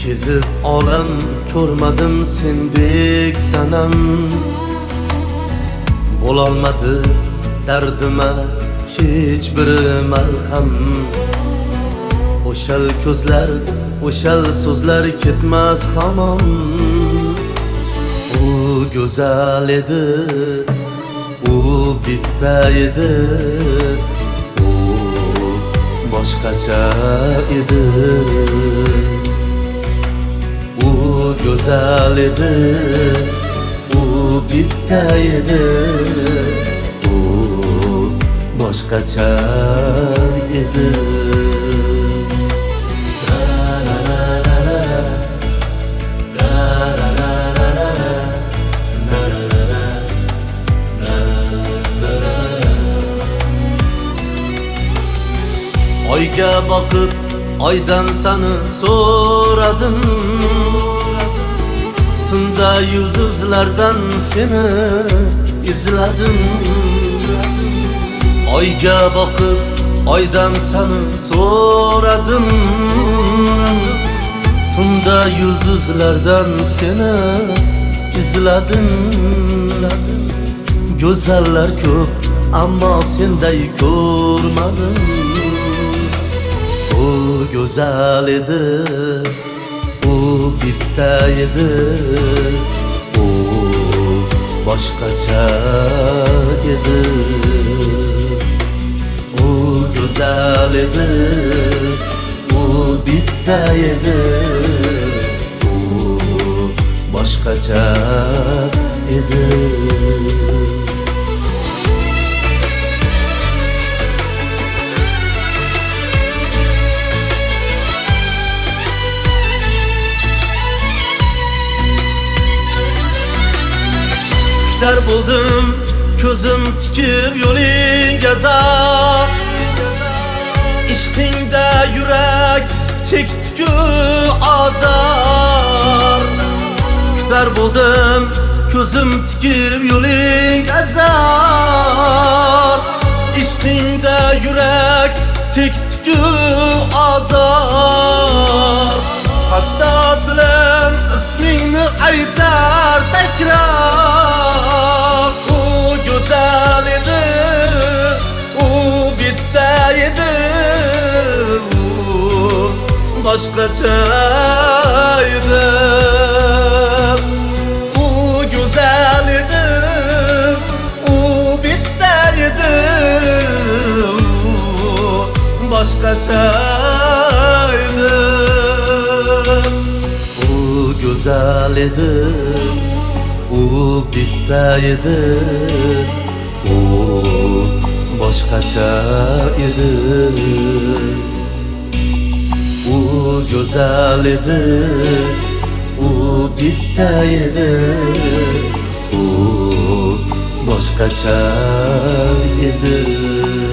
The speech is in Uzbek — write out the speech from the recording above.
Kezib olam ko'rmadim sendek sanam. Bo'lolmadi dardima hech bir malham. O'shal ko'zlar, o'shal so'zlar ketmas hamon. U go'zal edi, u bitta edi, u boshqacha edi. U go'zal edi, u bitta edi, u boshqacha edi. Oyga boqib oydan sani so'radim. Tunda yulduzlardan seni izladim. Oyga boqib oydan sani so'radim. Tunda yulduzlardan seni izladim. Go'zallar ko'p, ammo senday ko'rmadim. U go'zal edi, u bitta edi, u boshqacha edi. U go'zal edi, u bitta edi, u boshqacha edi. Kushlar bo'ldim ko'zim tikib yo'lingga zor. Ishqingda yurak chekdi-ku azor. Kushlar bo'ldim ko'zim tikib yo'lingga zor. Ishqingda yurak chekdi-ku azor. Hatto dilim ismingni aytar takror. U go'zal edi, u bitta edi, u boshqacha edi. U go'zal edi, u bitta edi, u boshqacha edi. U go'zal edi, u bitta edi, u boshqacha edi. U go'zal edi, u bitta edi, u boshqacha edi.